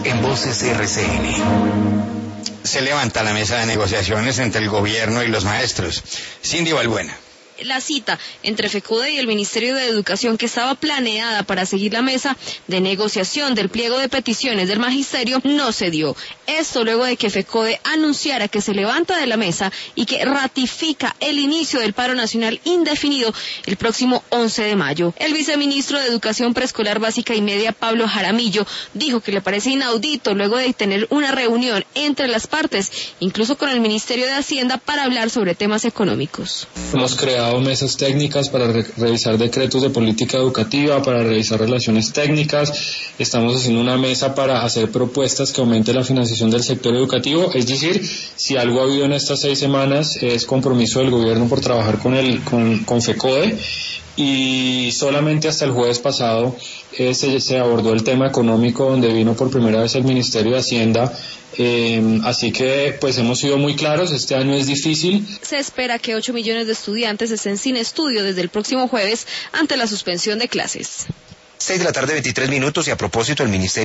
en Voces RCN. Se levanta la mesa de negociaciones entre el gobierno y los maestros. Cindy Balbuena. La cita entre FECODE y el Ministerio de Educación, que estaba planeada para seguir la mesa de negociación del pliego de peticiones del magisterio, no se dio. Esto luego de que FECODE anunciara que se levanta de la mesa y que ratifica el inicio del paro nacional indefinido el próximo 11 de mayo. El viceministro de Educación Preescolar Básica y Media, Pablo Jaramillo, dijo que le parece inaudito luego de tener una reunión entre las partes, incluso con el Ministerio de Hacienda, para hablar sobre temas económicos. Hemos creado mesas técnicas para revisar decretos de política educativa, para revisar relaciones técnicas. Estamos haciendo una mesa para hacer propuestas que aumenten la financiación del sector educativo. Es decir, si algo ha habido en estas 6 semanas es compromiso del gobierno por trabajar con FECODE, y solamente hasta el jueves pasado se abordó el tema económico, donde vino por primera vez el Ministerio de Hacienda. Así que pues hemos sido muy claros, este año es difícil. Se espera que 8 millones de estudiantes estén sin estudio desde el próximo jueves ante la suspensión de clases. 6 de la tarde, 23 minutos, y a propósito, el Ministerio